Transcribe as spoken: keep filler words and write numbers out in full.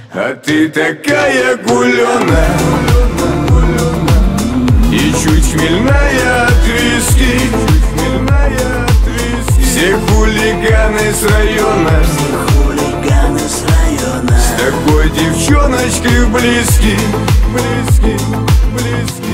А ты такая гуленая и чуть хмельная от виски. Все хулиганы с района с такой девчоночкой близки, близки, близки.